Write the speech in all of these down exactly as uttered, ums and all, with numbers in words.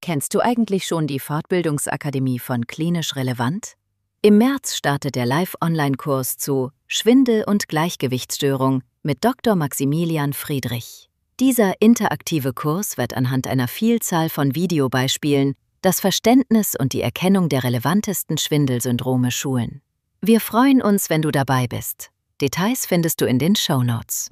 Kennst du eigentlich schon die Fortbildungsakademie von Klinisch Relevant? Im März startet der Live-Online-Kurs zu Schwindel- und Gleichgewichtsstörung mit Doktor Maximilian Friedrich. Dieser interaktive Kurs wird anhand einer Vielzahl von Videobeispielen das Verständnis und die Erkennung der relevantesten Schwindelsyndrome schulen. Wir freuen uns, wenn du dabei bist. Details findest du in den Shownotes.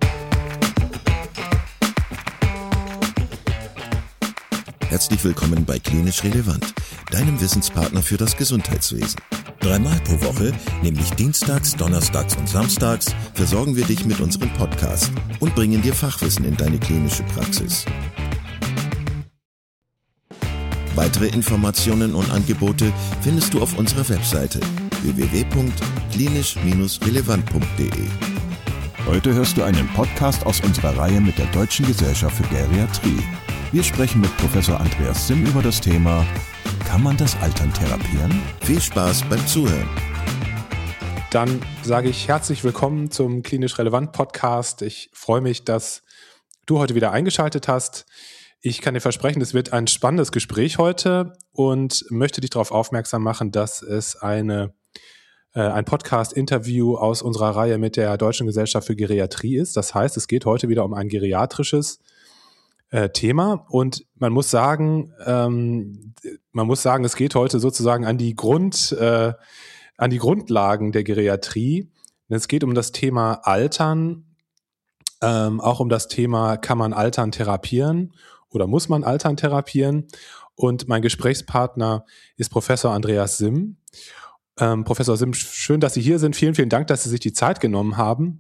Herzlich willkommen bei Klinisch Relevant, deinem Wissenspartner für das Gesundheitswesen. Dreimal pro Woche, nämlich dienstags, donnerstags und samstags, versorgen wir dich mit unserem Podcast und bringen dir Fachwissen in deine klinische Praxis. Weitere Informationen und Angebote findest du auf unserer Webseite w w w punkt klinisch relevant punkt d e. Heute hörst du einen Podcast aus unserer Reihe mit der Deutschen Gesellschaft für Geriatrie. Wir sprechen mit Professor Andreas Simm über das Thema: Kann man das Altern therapieren? Viel Spaß beim Zuhören. Dann sage ich herzlich willkommen zum Klinisch Relevant Podcast. Ich freue mich, dass du heute wieder eingeschaltet hast. Ich kann dir versprechen, es wird ein spannendes Gespräch heute und möchte dich darauf aufmerksam machen, dass es eine, äh, ein Podcast-Interview aus unserer Reihe mit der Deutschen Gesellschaft für Geriatrie ist. Das heißt, es geht heute wieder um ein geriatrisches äh, Thema und man muss sagen, ähm, man muss sagen, es geht heute sozusagen an die Grund, äh, an die Grundlagen der Geriatrie. Es geht um das Thema Altern, ähm, auch um das Thema, kann man Altern therapieren oder muss man Altern therapieren? Und mein Gesprächspartner ist Professor Andreas Simm. Ähm, Professor Simm, schön, dass Sie hier sind. Vielen, vielen Dank, dass Sie sich die Zeit genommen haben.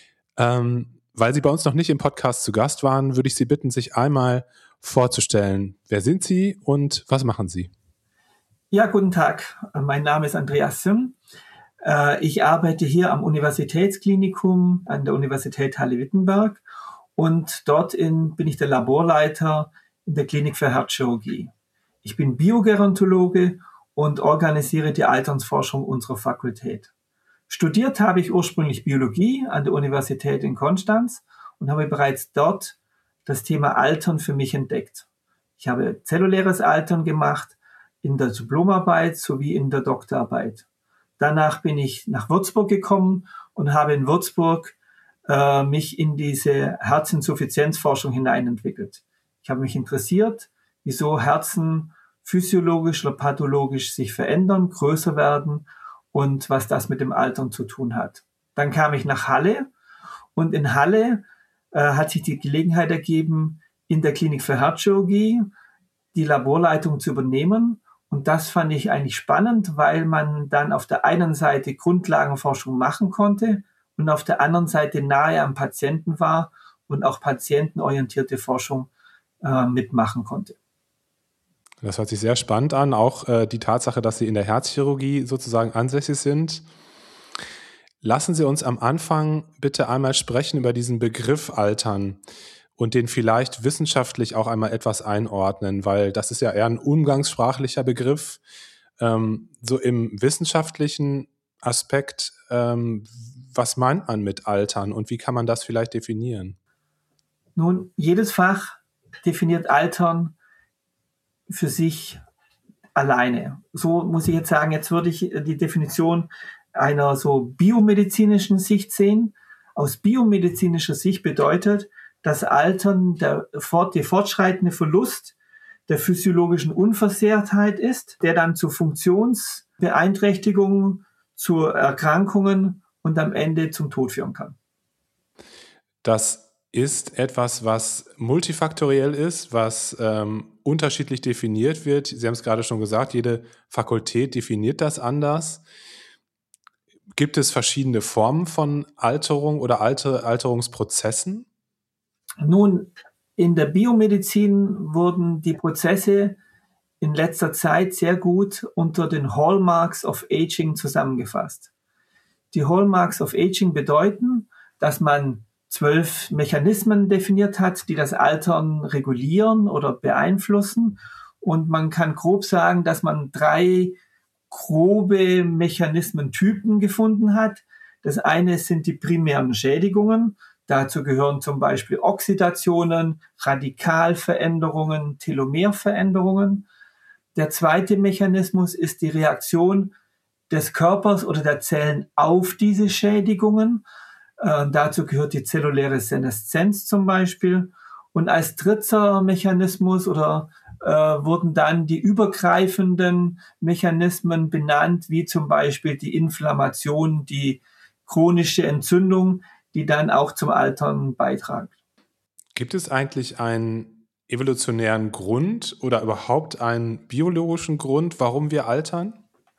Ähm, weil Sie bei uns noch nicht im Podcast zu Gast waren, würde ich Sie bitten, sich einmal vorzustellen. Wer sind Sie und was machen Sie? Ja, guten Tag. Mein Name ist Andreas Simm. Ich arbeite hier am Universitätsklinikum an der Universität Halle-Wittenberg und dort in, bin ich der Laborleiter in der Klinik für Herzchirurgie. Ich bin Biogerontologe und organisiere die Alternsforschung unserer Fakultät. Studiert habe ich ursprünglich Biologie an der Universität in Konstanz und habe bereits dort das Thema Altern für mich entdeckt. Ich habe zelluläres Altern gemacht in der Diplomarbeit sowie in der Doktorarbeit. Danach bin ich nach Würzburg gekommen und habe in Würzburg äh, mich in diese Herzinsuffizienzforschung hineinentwickelt. Ich habe mich interessiert, wieso Herzen physiologisch oder pathologisch sich verändern, größer werden und was das mit dem Altern zu tun hat. Dann kam ich nach Halle und in Halle äh, hat sich die Gelegenheit ergeben, in der Klinik für Herzchirurgie die Laborleitung zu übernehmen. Und das fand ich eigentlich spannend, weil man dann auf der einen Seite Grundlagenforschung machen konnte und auf der anderen Seite nahe am Patienten war und auch patientenorientierte Forschung äh, mitmachen konnte. Das hört sich sehr spannend an, auch äh, die Tatsache, dass Sie in der Herzchirurgie sozusagen ansässig sind. Lassen Sie uns am Anfang bitte einmal sprechen über diesen Begriff Altern und den vielleicht wissenschaftlich auch einmal etwas einordnen, weil das ist ja eher ein umgangssprachlicher Begriff. Ähm, so im wissenschaftlichen Aspekt, ähm, was meint man mit Altern und wie kann man das vielleicht definieren? Nun, jedes Fach definiert Altern für sich alleine. So muss ich jetzt sagen, jetzt würde ich die Definition einer so biomedizinischen Sicht sehen. Aus biomedizinischer Sicht bedeutet das Altern der fort, der fortschreitende Verlust der physiologischen Unversehrtheit ist, der dann zu Funktionsbeeinträchtigungen, zu Erkrankungen und am Ende zum Tod führen kann. Das ist etwas, was multifaktoriell ist, was ähm, unterschiedlich definiert wird. Sie haben es gerade schon gesagt, jede Fakultät definiert das anders. Gibt es verschiedene Formen von Alterung oder Alter, Alterungsprozessen? Nun, in der Biomedizin wurden die Prozesse in letzter Zeit sehr gut unter den Hallmarks of Aging zusammengefasst. Die Hallmarks of Aging bedeuten, dass man zwölf Mechanismen definiert hat, die das Altern regulieren oder beeinflussen. Und man kann grob sagen, dass man drei grobe Mechanismentypen gefunden hat. Das eine sind die primären Schädigungen. Dazu gehören zum Beispiel Oxidationen, Radikalveränderungen, Telomerveränderungen. Der zweite Mechanismus ist die Reaktion des Körpers oder der Zellen auf diese Schädigungen. Äh, dazu gehört die zelluläre Seneszenz zum Beispiel. Und als dritter Mechanismus oder äh, wurden dann die übergreifenden Mechanismen benannt, wie zum Beispiel die Inflammation, die chronische Entzündung, die dann auch zum Altern beitragen. Gibt es eigentlich einen evolutionären Grund oder überhaupt einen biologischen Grund, warum wir altern?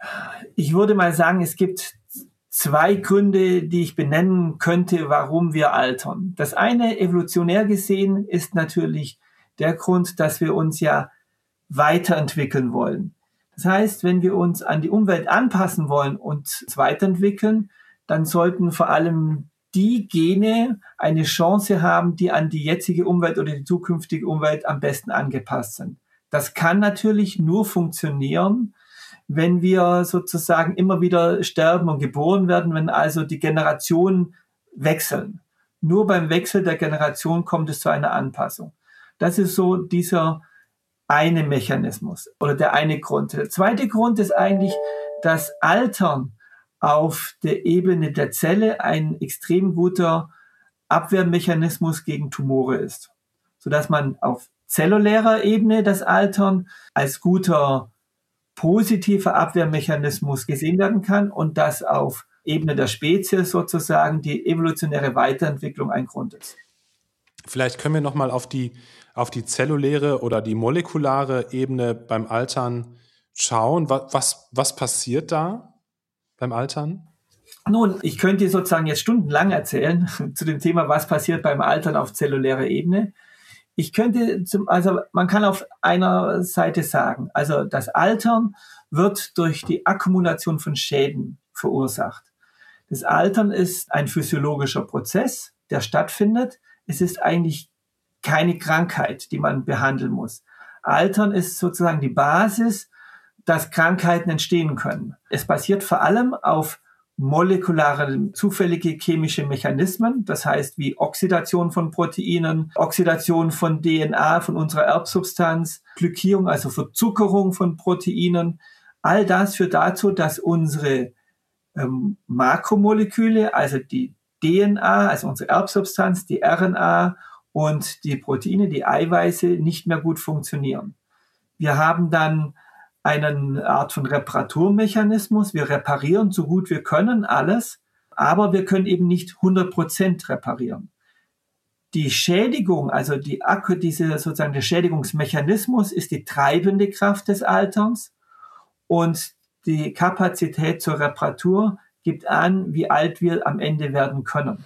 Ich würde mal sagen, es gibt zwei Gründe, die ich benennen könnte, warum wir altern. Das eine, evolutionär gesehen, ist natürlich der Grund, dass wir uns ja weiterentwickeln wollen. Das heißt, wenn wir uns an die Umwelt anpassen wollen und uns weiterentwickeln, dann sollten vor allem die Gene eine Chance haben, die an die jetzige Umwelt oder die zukünftige Umwelt am besten angepasst sind. Das kann natürlich nur funktionieren, wenn wir sozusagen immer wieder sterben und geboren werden, wenn also die Generationen wechseln. Nur beim Wechsel der Generation kommt es zu einer Anpassung. Das ist so dieser eine Mechanismus oder der eine Grund. Der zweite Grund ist eigentlich, dass Altern auf der Ebene der Zelle ein extrem guter Abwehrmechanismus gegen Tumore ist, sodass man auf zellulärer Ebene das Altern als guter positiver Abwehrmechanismus gesehen werden kann und dass auf Ebene der Spezies sozusagen die evolutionäre Weiterentwicklung ein Grund ist. Vielleicht können wir nochmal auf die, auf die zelluläre oder die molekulare Ebene beim Altern schauen. Was, was, was passiert da beim Altern? Nun, ich könnte sozusagen jetzt stundenlang erzählen zu dem Thema, was passiert beim Altern auf zellulärer Ebene. Ich könnte, zum, also man kann auf einer Seite sagen, also das Altern wird durch die Akkumulation von Schäden verursacht. Das Altern ist ein physiologischer Prozess, der stattfindet. Es ist eigentlich keine Krankheit, die man behandeln muss. Altern ist sozusagen die Basis, dass Krankheiten entstehen können. Es basiert vor allem auf molekulare, zufällige chemische Mechanismen, das heißt wie Oxidation von Proteinen, Oxidation von D N A, von unserer Erbsubstanz, Glykierung, also Verzuckerung von Proteinen. All das führt dazu, dass unsere ähm, Makromoleküle, also die D N A, also unsere Erbsubstanz, die R N A und die Proteine, die Eiweiße, nicht mehr gut funktionieren. Wir haben dann eine Art von Reparaturmechanismus. Wir reparieren so gut wir können alles, aber wir können eben nicht hundert Prozent reparieren. Die Schädigung, also die Akku, diese sozusagen der Schädigungsmechanismus ist die treibende Kraft des Alterns und die Kapazität zur Reparatur gibt an, wie alt wir am Ende werden können.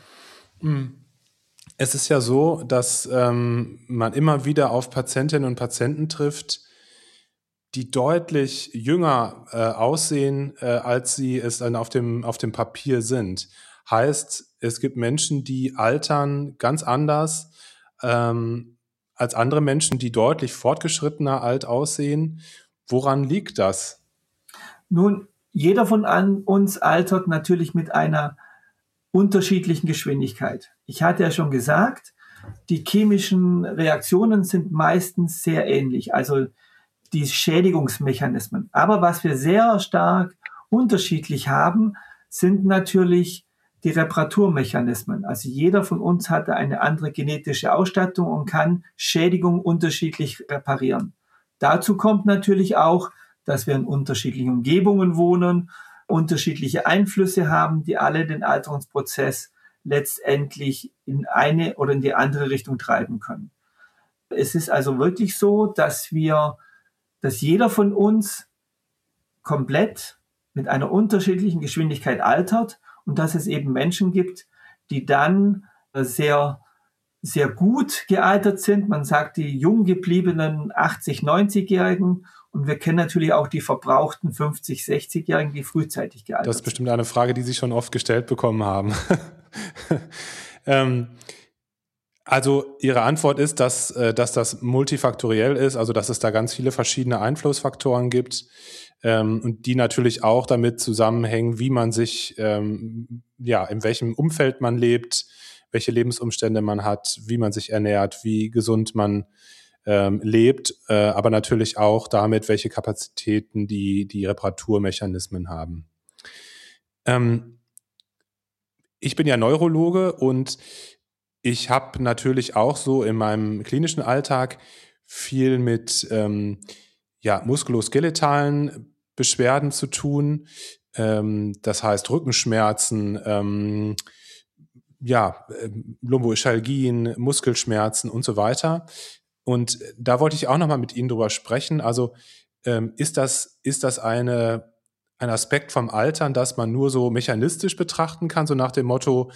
Es ist ja so, dass ähm, man immer wieder auf Patientinnen und Patienten trifft, die deutlich jünger äh, aussehen, äh, als sie es dann auf dem, auf dem Papier sind. Heißt, es gibt Menschen, die altern ganz anders ähm, als andere Menschen, die deutlich fortgeschrittener alt aussehen. Woran liegt das? Nun, jeder von an uns altert natürlich mit einer unterschiedlichen Geschwindigkeit. Ich hatte ja schon gesagt, die chemischen Reaktionen sind meistens sehr ähnlich. Also die Schädigungsmechanismen. Aber was wir sehr stark unterschiedlich haben, sind natürlich die Reparaturmechanismen. Also jeder von uns hat eine andere genetische Ausstattung und kann Schädigung unterschiedlich reparieren. Dazu kommt natürlich auch, dass wir in unterschiedlichen Umgebungen wohnen, unterschiedliche Einflüsse haben, die alle den Alterungsprozess letztendlich in eine oder in die andere Richtung treiben können. Es ist also wirklich so, dass wir dass jeder von uns komplett mit einer unterschiedlichen Geschwindigkeit altert und dass es eben Menschen gibt, die dann sehr, sehr gut gealtert sind. Man sagt die jung gebliebenen achtzig-, neunzigjährigen und wir kennen natürlich auch die verbrauchten fünfzig-, sechzigjährigen, die frühzeitig gealtert sind. Das ist bestimmt eine Frage, die Sie schon oft gestellt bekommen haben. ähm, Also Ihre Antwort ist, dass, dass das multifaktoriell ist, also dass es da ganz viele verschiedene Einflussfaktoren gibt ähm, und die natürlich auch damit zusammenhängen, wie man sich, ähm, ja, in welchem Umfeld man lebt, welche Lebensumstände man hat, wie man sich ernährt, wie gesund man ähm, lebt, äh, aber natürlich auch damit, welche Kapazitäten die, die Reparaturmechanismen haben. Ähm, ich bin ja Neurologe und ich habe natürlich auch so in meinem klinischen Alltag viel mit ähm, ja, muskuloskeletalen Beschwerden zu tun. Ähm, das heißt Rückenschmerzen, ähm, ja, äh, Lumboischalgien, Muskelschmerzen und so weiter. Und da wollte ich auch nochmal mit Ihnen drüber sprechen. Also ähm, ist das, ist das eine, ein Aspekt vom Altern, das man nur so mechanistisch betrachten kann, so nach dem Motto,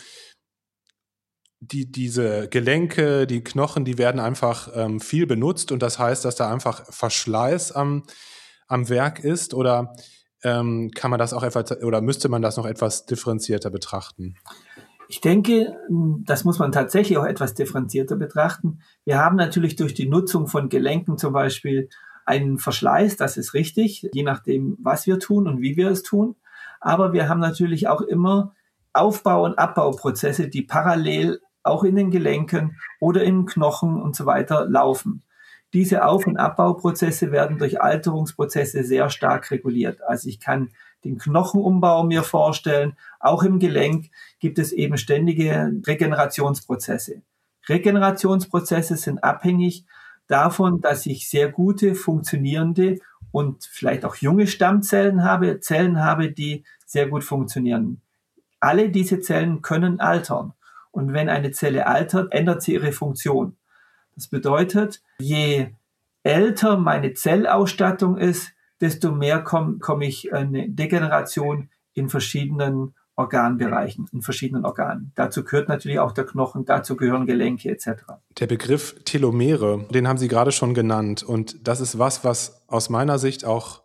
die, diese Gelenke, die Knochen, die werden einfach ähm, viel benutzt und das heißt, dass da einfach Verschleiß am, am Werk ist? Oder ähm, kann man das auch etwas, oder müsste man das noch etwas differenzierter betrachten? Ich denke, das muss man tatsächlich auch etwas differenzierter betrachten. Wir haben natürlich durch die Nutzung von Gelenken zum Beispiel einen Verschleiß, das ist richtig, je nachdem, was wir tun und wie wir es tun. Aber wir haben natürlich auch immer Aufbau- und Abbauprozesse, die parallel auch in den Gelenken oder im Knochen und so weiter laufen. Diese Auf- und Abbauprozesse werden durch Alterungsprozesse sehr stark reguliert. Also ich kann den Knochenumbau mir vorstellen. Auch im Gelenk gibt es eben ständige Regenerationsprozesse. Regenerationsprozesse sind abhängig davon, dass ich sehr gute, funktionierende und vielleicht auch junge Stammzellen habe, Zellen habe, die sehr gut funktionieren. Alle diese Zellen können altern. Und wenn eine Zelle altert, ändert sie ihre Funktion. Das bedeutet, je älter meine Zellausstattung ist, desto mehr komme komm ich in eine Degeneration in verschiedenen Organbereichen, in verschiedenen Organen. Dazu gehört natürlich auch der Knochen, dazu gehören Gelenke et cetera. Der Begriff Telomere, den haben Sie gerade schon genannt. Und das ist was, was aus meiner Sicht auch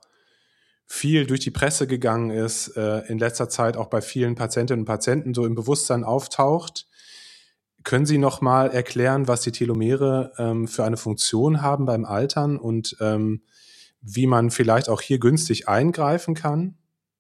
viel durch die Presse gegangen ist, äh, in letzter Zeit auch bei vielen Patientinnen und Patienten so im Bewusstsein auftaucht. Können Sie noch mal erklären, was die Telomere ähm, für eine Funktion haben beim Altern und ähm, wie man vielleicht auch hier günstig eingreifen kann,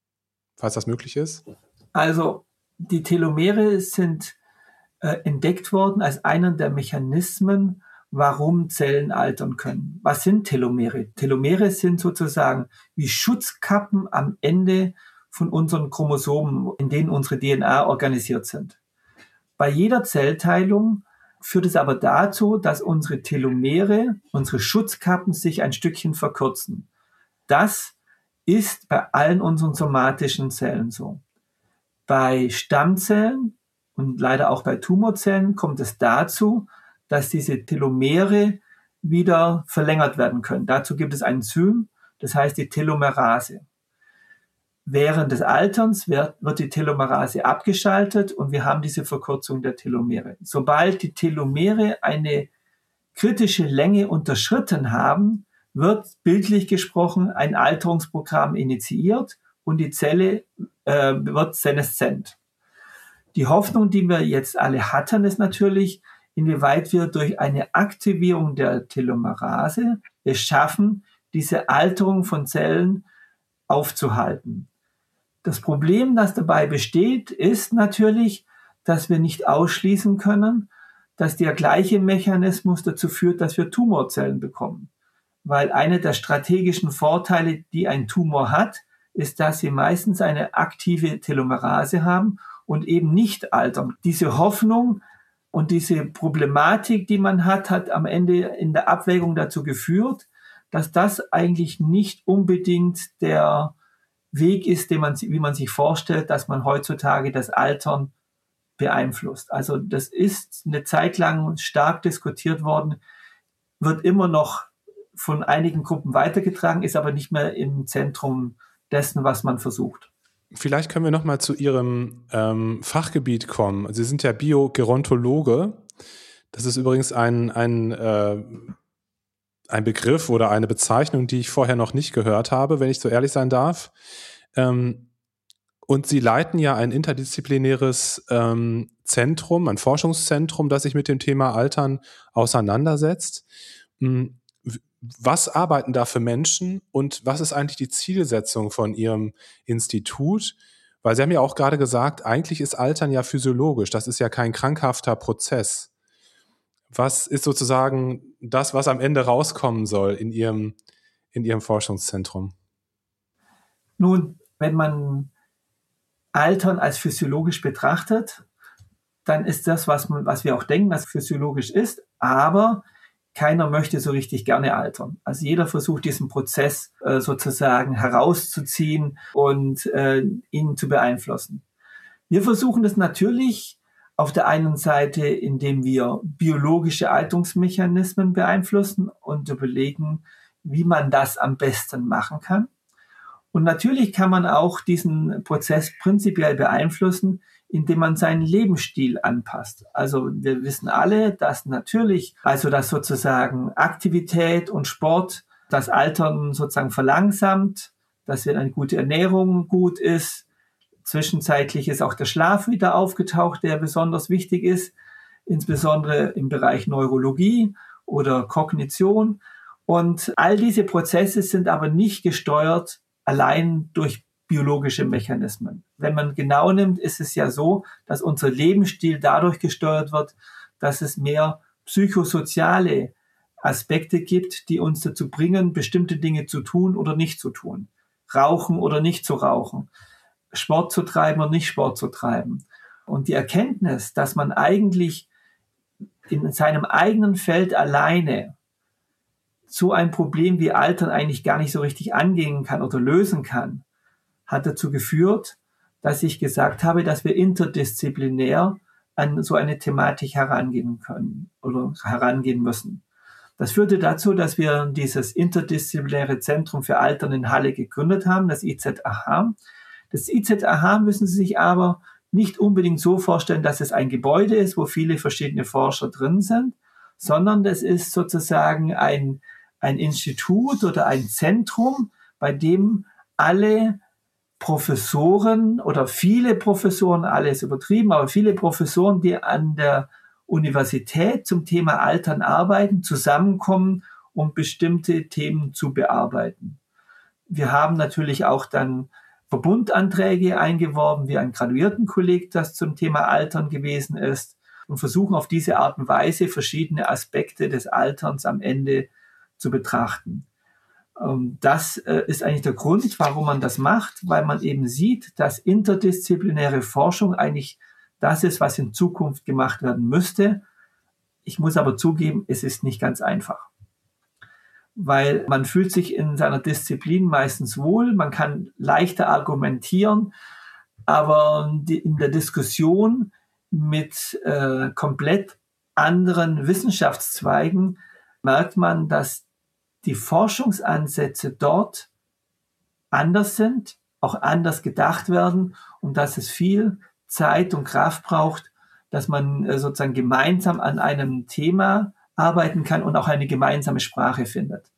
falls das möglich ist? Also die Telomere sind äh, entdeckt worden als einer der Mechanismen, warum Zellen altern können. Was sind Telomere? Telomere sind sozusagen wie Schutzkappen am Ende von unseren Chromosomen, in denen unsere D N A organisiert sind. Bei jeder Zellteilung führt es aber dazu, dass unsere Telomere, unsere Schutzkappen sich ein Stückchen verkürzen. Das ist bei allen unseren somatischen Zellen so. Bei Stammzellen und leider auch bei Tumorzellen kommt es dazu, dass diese Telomere wieder verlängert werden können. Dazu gibt es ein Enzym, das heißt die Telomerase. Während des Alterns wird, wird die Telomerase abgeschaltet und wir haben diese Verkürzung der Telomere. Sobald die Telomere eine kritische Länge unterschritten haben, wird bildlich gesprochen ein Alterungsprogramm initiiert und die Zelle äh, wird seneszent. Die Hoffnung, die wir jetzt alle hatten, ist natürlich, inwieweit wir durch eine Aktivierung der Telomerase es schaffen, diese Alterung von Zellen aufzuhalten. Das Problem, das dabei besteht, ist natürlich, dass wir nicht ausschließen können, dass der gleiche Mechanismus dazu führt, dass wir Tumorzellen bekommen. Weil einer der strategischen Vorteile, die ein Tumor hat, ist, dass sie meistens eine aktive Telomerase haben und eben nicht altern. Diese Hoffnung und diese Problematik, die man hat, hat am Ende in der Abwägung dazu geführt, dass das eigentlich nicht unbedingt der Weg ist, den man, wie man sich vorstellt, dass man heutzutage das Altern beeinflusst. Also das ist eine Zeit lang stark diskutiert worden, wird immer noch von einigen Gruppen weitergetragen, ist aber nicht mehr im Zentrum dessen, was man versucht. Vielleicht können wir noch mal zu Ihrem ähm, Fachgebiet kommen. Sie sind ja Biogerontologe. Das ist übrigens ein, ein, äh, ein Begriff oder eine Bezeichnung, die ich vorher noch nicht gehört habe, wenn ich so ehrlich sein darf. Ähm, und Sie leiten ja ein interdisziplinäres ähm, Zentrum, ein Forschungszentrum, das sich mit dem Thema Altern auseinandersetzt. Was arbeiten da für Menschen und was ist eigentlich die Zielsetzung von Ihrem Institut? Weil Sie haben ja auch gerade gesagt, eigentlich ist Altern ja physiologisch, das ist ja kein krankhafter Prozess. Was ist sozusagen das, was am Ende rauskommen soll in Ihrem, in Ihrem Forschungszentrum? Nun, wenn man Altern als physiologisch betrachtet, dann ist das, was, man, was wir auch denken, was physiologisch ist, aber keiner möchte so richtig gerne altern. Also jeder versucht, diesen Prozess äh, sozusagen herauszuziehen und äh, ihn zu beeinflussen. Wir versuchen das natürlich auf der einen Seite, indem wir biologische Alterungsmechanismen beeinflussen und überlegen, wie man das am besten machen kann. Und natürlich kann man auch diesen Prozess prinzipiell beeinflussen, indem man seinen Lebensstil anpasst. Also wir wissen alle, dass natürlich, also dass sozusagen Aktivität und Sport das Altern sozusagen verlangsamt, dass eine gute Ernährung gut ist. Zwischenzeitlich ist auch der Schlaf wieder aufgetaucht, der besonders wichtig ist, insbesondere im Bereich Neurologie oder Kognition. Und all diese Prozesse sind aber nicht gesteuert allein durch biologische Mechanismen. Wenn man genau nimmt, ist es ja so, dass unser Lebensstil dadurch gesteuert wird, dass es mehr psychosoziale Aspekte gibt, die uns dazu bringen, bestimmte Dinge zu tun oder nicht zu tun. Rauchen oder nicht zu rauchen. Sport zu treiben oder nicht Sport zu treiben. Und die Erkenntnis, dass man eigentlich in seinem eigenen Feld alleine so ein Problem wie Altern eigentlich gar nicht so richtig angehen kann oder lösen kann, hat dazu geführt, dass ich gesagt habe, dass wir interdisziplinär an so eine Thematik herangehen können oder herangehen müssen. Das führte dazu, dass wir dieses interdisziplinäre Zentrum für Altern in Halle gegründet haben, das I Z A H. Das I Z A H müssen Sie sich aber nicht unbedingt so vorstellen, dass es ein Gebäude ist, wo viele verschiedene Forscher drin sind, sondern das ist sozusagen ein, ein Institut oder ein Zentrum, bei dem alle Professoren oder viele Professoren, alles übertrieben, aber viele Professoren, die an der Universität zum Thema Altern arbeiten, zusammenkommen, um bestimmte Themen zu bearbeiten. Wir haben natürlich auch dann Verbundanträge eingeworben, wie ein Graduiertenkolleg, das zum Thema Altern gewesen ist, und versuchen auf diese Art und Weise verschiedene Aspekte des Alterns am Ende zu betrachten. Das ist eigentlich der Grund, warum man das macht, weil man eben sieht, dass interdisziplinäre Forschung eigentlich das ist, was in Zukunft gemacht werden müsste. Ich muss aber zugeben, es ist nicht ganz einfach, weil man fühlt sich in seiner Disziplin meistens wohl, man kann leichter argumentieren, aber in der Diskussion mit äh, komplett anderen Wissenschaftszweigen merkt man, dass die Forschungsansätze dort anders sind, auch anders gedacht werden und dass es viel Zeit und Kraft braucht, dass man sozusagen gemeinsam an einem Thema arbeiten kann und auch eine gemeinsame Sprache findet.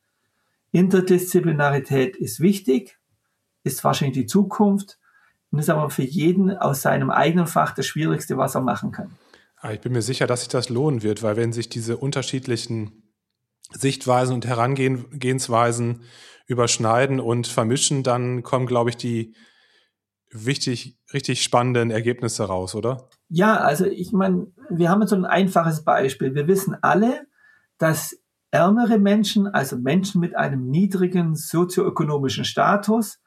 Interdisziplinarität ist wichtig, ist wahrscheinlich die Zukunft und ist aber für jeden aus seinem eigenen Fach das Schwierigste, was er machen kann. Ich bin mir sicher, dass sich das lohnen wird, weil wenn sich diese unterschiedlichen Sichtweisen und Herangehensweisen überschneiden und vermischen, dann kommen, glaube ich, die wichtig, richtig spannenden Ergebnisse raus, oder? Ja, also ich meine, wir haben so ein einfaches Beispiel. Wir wissen alle, dass ärmere Menschen, also Menschen mit einem niedrigen sozioökonomischen Status,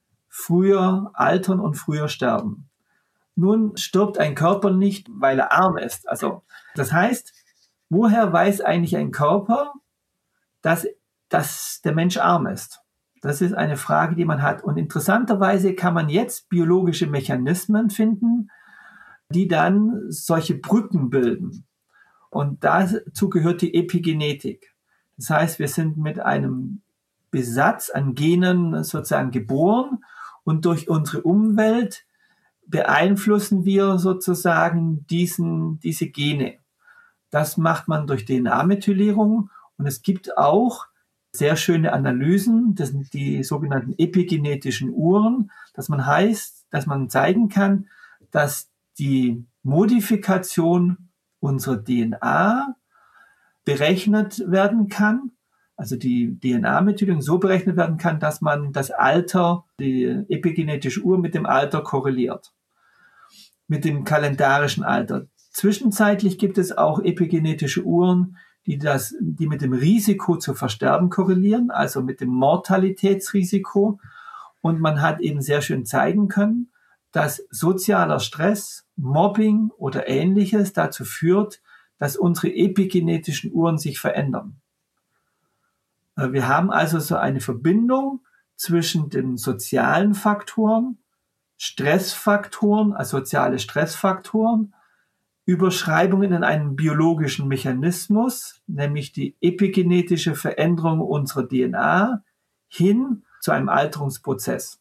früher altern und früher sterben. Nun stirbt ein Körper nicht, weil er arm ist. Also das heißt, woher weiß eigentlich ein Körper, dass, dass der Mensch arm ist? Das ist eine Frage, die man hat. Und interessanterweise kann man jetzt biologische Mechanismen finden, die dann solche Brücken bilden. Und dazu gehört die Epigenetik. Das heißt, wir sind mit einem Besatz an Genen sozusagen geboren und durch unsere Umwelt beeinflussen wir sozusagen diesen, diese Gene. Das macht man durch D N A-Methylierung. Und es gibt auch sehr schöne Analysen, das sind die sogenannten epigenetischen Uhren, dass man heißt, dass man zeigen kann, dass die Modifikation unserer D N A berechnet werden kann, also die D N A-Methylierung so berechnet werden kann, dass man das Alter, die epigenetische Uhr mit dem Alter korreliert, mit dem kalendarischen Alter. Zwischenzeitlich gibt es auch epigenetische Uhren, die, das, die mit dem Risiko zu versterben korrelieren, also mit dem Mortalitätsrisiko. Und man hat eben sehr schön zeigen können, dass sozialer Stress, Mobbing oder Ähnliches dazu führt, dass unsere epigenetischen Uhren sich verändern. Wir haben also so eine Verbindung zwischen den sozialen Faktoren, Stressfaktoren, also soziale Stressfaktoren, Überschreibungen in einem biologischen Mechanismus, nämlich die epigenetische Veränderung unserer D N A, hin zu einem Alterungsprozess.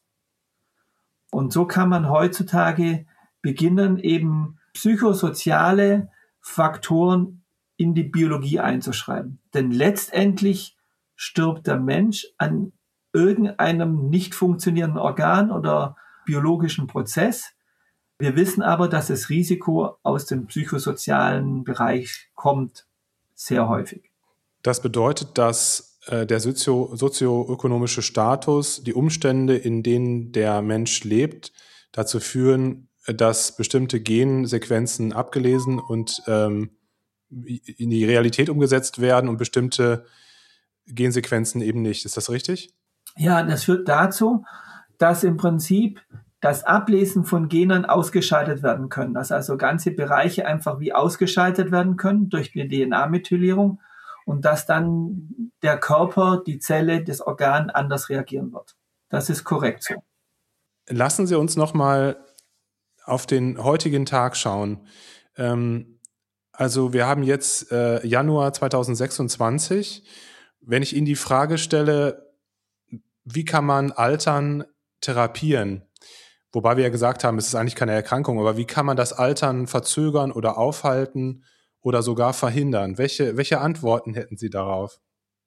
Und so kann man heutzutage beginnen, eben psychosoziale Faktoren in die Biologie einzuschreiben. Denn letztendlich stirbt der Mensch an irgendeinem nicht funktionierenden Organ oder biologischen Prozess. Wir wissen aber, dass das Risiko aus dem psychosozialen Bereich kommt, sehr häufig. Das bedeutet, dass äh, der sozio- sozioökonomische Status, die Umstände, in denen der Mensch lebt, dazu führen, dass bestimmte Gensequenzen abgelesen und ähm, in die Realität umgesetzt werden und bestimmte Gensequenzen eben nicht. Ist das richtig? Ja, das führt dazu, dass im Prinzip das Ablesen von Genen ausgeschaltet werden können, dass also ganze Bereiche einfach wie ausgeschaltet werden können durch die D N A-Methylierung und dass dann der Körper, die Zelle, das Organ anders reagieren wird. Das ist korrekt so. Lassen Sie uns nochmal auf den heutigen Tag schauen. Ähm, also wir haben jetzt äh, Januar zweitausendsechsundzwanzig. Wenn ich Ihnen die Frage stelle, wie kann man Altern therapieren? Wobei wir ja gesagt haben, es ist eigentlich keine Erkrankung, aber wie kann man das Altern verzögern oder aufhalten oder sogar verhindern? Welche, welche Antworten hätten Sie darauf?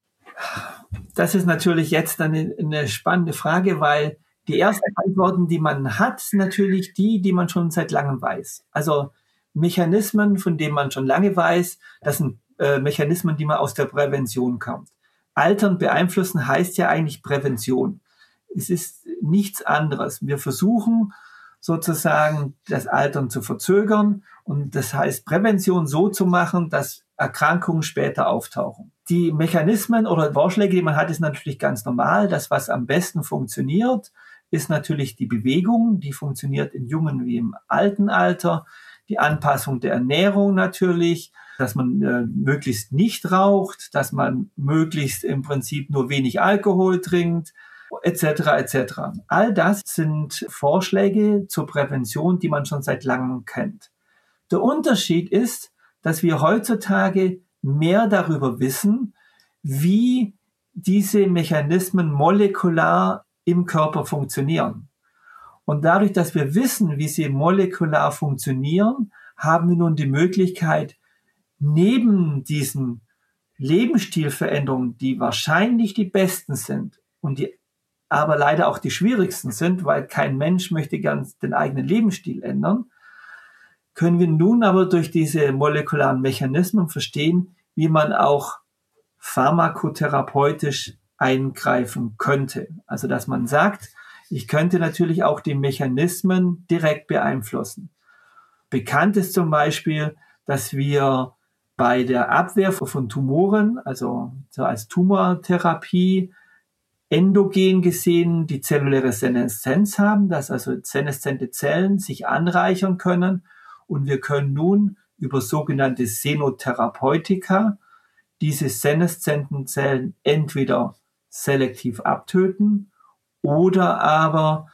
Das ist natürlich jetzt eine, eine spannende Frage, weil die ersten Antworten, die man hat, sind natürlich die, die man schon seit langem weiß. Also Mechanismen, von denen man schon lange weiß, das sind äh, Mechanismen, die man aus der Prävention kommt. Altern beeinflussen heißt ja eigentlich Prävention. Es ist nichts anderes. Wir versuchen sozusagen das Altern zu verzögern und das heißt Prävention so zu machen, dass Erkrankungen später auftauchen. Die Mechanismen oder Vorschläge, die man hat, ist natürlich ganz normal. Das, was am besten funktioniert, ist natürlich die Bewegung. Die funktioniert in jungen wie im alten Alter. Die Anpassung der Ernährung natürlich, dass man äh, möglichst nicht raucht, dass man möglichst im Prinzip nur wenig Alkohol trinkt, et cetera et cetera. All das sind Vorschläge zur Prävention, die man schon seit langem kennt. Der Unterschied ist, dass wir heutzutage mehr darüber wissen, wie diese Mechanismen molekular im Körper funktionieren. Und dadurch, dass wir wissen, wie sie molekular funktionieren, haben wir nun die Möglichkeit, neben diesen Lebensstilveränderungen, die wahrscheinlich die besten sind und die aber leider auch die schwierigsten sind, weil kein Mensch möchte ganz den eigenen Lebensstil ändern, können wir nun aber durch diese molekularen Mechanismen verstehen, wie man auch pharmakotherapeutisch eingreifen könnte. Also dass man sagt, ich könnte natürlich auch die Mechanismen direkt beeinflussen. Bekannt ist zum Beispiel, dass wir bei der Abwehr von Tumoren, also so als Tumortherapie, endogen gesehen die zelluläre Seneszenz haben, dass also seneszente Zellen sich anreichern können und wir können nun über sogenannte Xenotherapeutika diese seneszenten Zellen entweder selektiv abtöten oder aber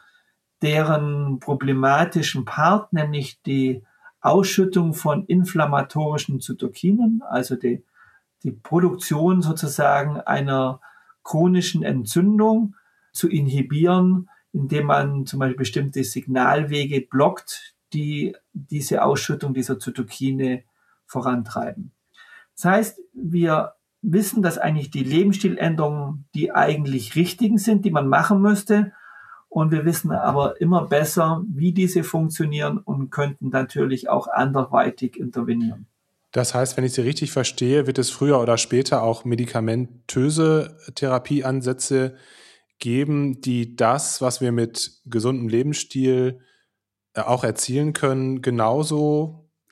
deren problematischen Part, nämlich die Ausschüttung von inflammatorischen Zytokinen, also die, die Produktion sozusagen einer chronischen Entzündung zu inhibieren, indem man zum Beispiel bestimmte Signalwege blockt, die diese Ausschüttung dieser Zytokine vorantreiben. Das heißt, wir wissen, dass eigentlich die Lebensstiländerungen die eigentlich richtigen sind, die man machen müsste. Und wir wissen aber immer besser, wie diese funktionieren und könnten natürlich auch anderweitig intervenieren. Das heißt, wenn ich Sie richtig verstehe, wird es früher oder später auch medikamentöse Therapieansätze geben, die das, was wir mit gesundem Lebensstil auch erzielen können, genauso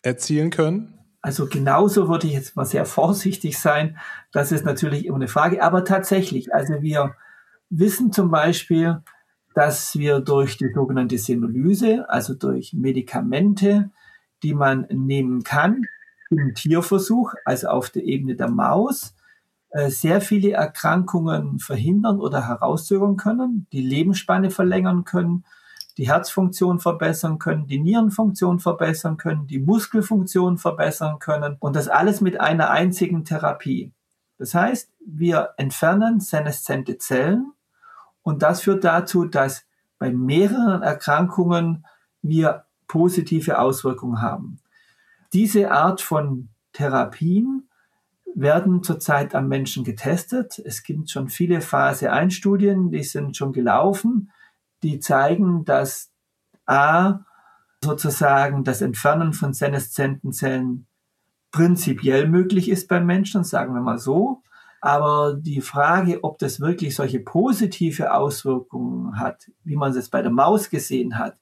erzielen können? Also genauso würde ich jetzt mal sehr vorsichtig sein. Das ist natürlich immer eine Frage. Aber tatsächlich, also wir wissen zum Beispiel, dass wir durch die sogenannte Senolyse, also durch Medikamente, die man nehmen kann, im Tierversuch, also auf der Ebene der Maus, sehr viele Erkrankungen verhindern oder herauszögern können, die Lebensspanne verlängern können, die Herzfunktion verbessern können, die Nierenfunktion verbessern können, die Muskelfunktion verbessern können und das alles mit einer einzigen Therapie. Das heißt, wir entfernen seneszente Zellen und das führt dazu, dass bei mehreren Erkrankungen wir positive Auswirkungen haben. Diese Art von Therapien werden zurzeit am Menschen getestet. Es gibt schon viele Phase eins Studien, die sind schon gelaufen, die zeigen, dass A, sozusagen das Entfernen von seneszenten Zellen prinzipiell möglich ist beim Menschen, sagen wir mal so. Aber die Frage, ob das wirklich solche positive Auswirkungen hat, wie man es bei der Maus gesehen hat,